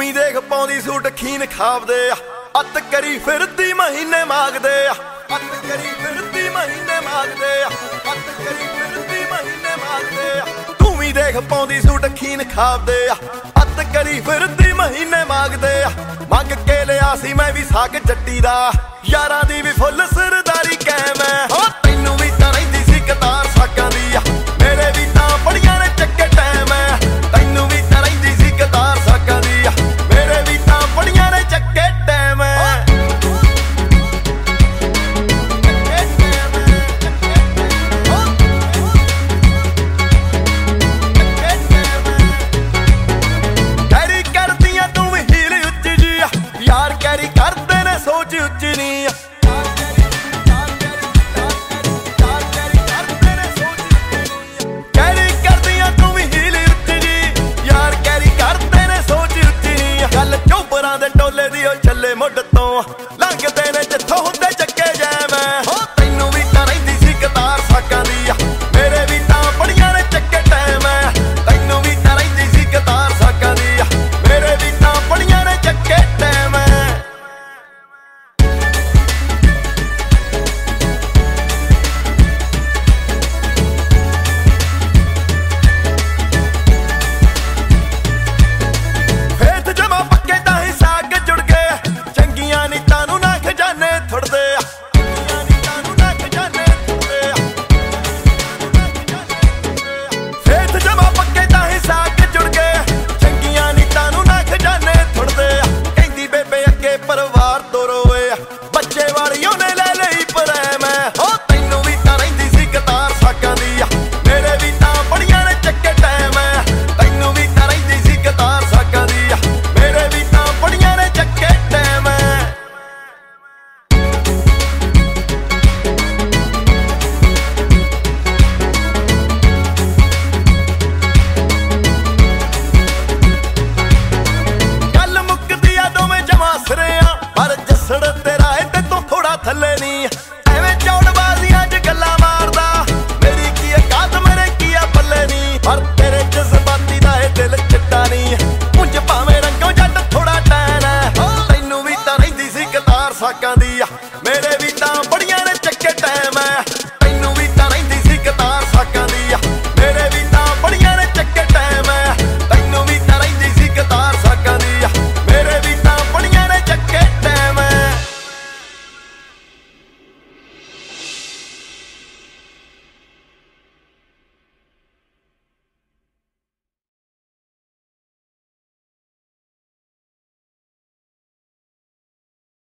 ਵੀ ਦੇਖ ਪਾਉਂਦੀ ਸੂਟ ਖੀਨ ਖਾਵਦੇ ਆ ਅੱਤ ਕਰੀ ਫਿਰਦੀ ਮਹੀਨੇ ਮੰਗਦੇ ਆ ਅੱਤ ਕਰੀ ਫਿਰਦੀ ਮਹੀਨੇ ਮੰਗਦੇ ਆ ਅੱਤ ਕਰੀ ਫਿਰਦੀ ਮਹੀਨੇ ਮੰਗਦੇ ਆ ਤੂੰ ਵੀ ਦੇਖ ਪਾਉਂਦੀ ਸੂਟ ਖੀਨ ਖਾਵਦੇ ਆ ਅੱਤ ਕਰੀ ਫਿਰਦੀ ਮਹੀਨੇ ਮੰਗਦੇ ਆ ਮੰਗ ਕੇ ਲਿਆ ਸੀ ਮੈਂ ਵੀ ਸਾਗ ਜੱਟੀ ਦਾ ਯਾਰਾਂ